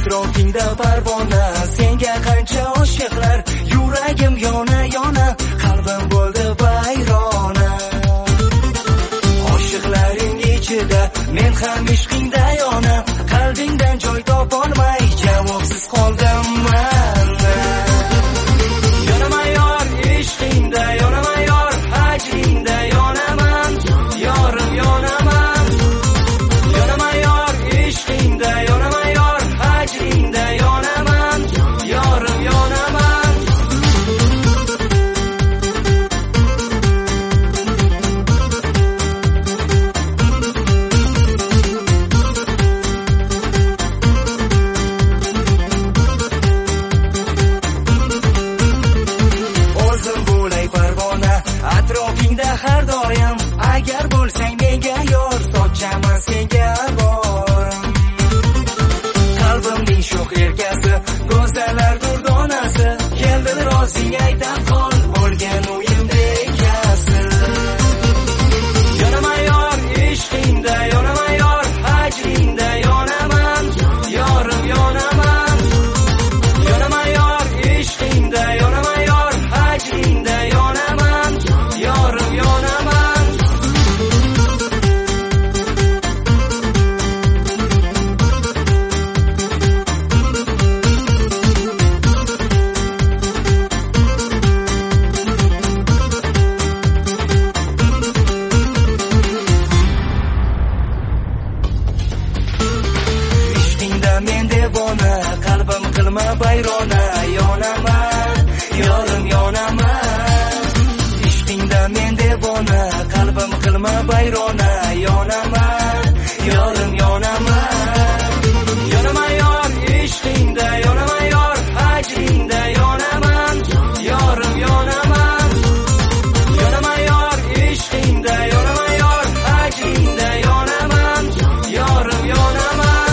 atrofingda parvona, senga qancha oshiqlar, yuragim yona yona, qalbim bo'ldi vayrona. Oshiqlaring ichida men ham ishqingda yona, qalbingdan joy topolmay javobsiz qoldim mana. Yonaman yor ishqingda, yonaman yor hajringda, yonaman yorim yonaman. Yonaman yor ishqingda, yonaman yor hajringda, yonaman yorim yonaman. O'zim bo'lay parvona, atrofingda har doim, agar bo'lsang menga yor, sochaman senga borim. Qalbimning sho'x erkasi, go'zallar durdonasi, keldi rozing aytab qol, bo'lgan o'yimdek asl. Yonaman yor ishqingda, yonaman yor hajringda, yonaman yorim yonaman. Yonaman yor ishqingda, yonaman yor hajringda, yonaman yorim yonaman. Ishqingda men devona, qalbim qilma bayrona, yonaman yorim yonaman. Ishqingda men devona, qalbim qilma bayrona, yonaman yorim yonaman. Yonaman yor ishqingda, yonaman yor hajringda, yonaman yorim yonaman. Yonaman yor ishqingda, yonaman yor hajringda, yonaman yorim yonaman.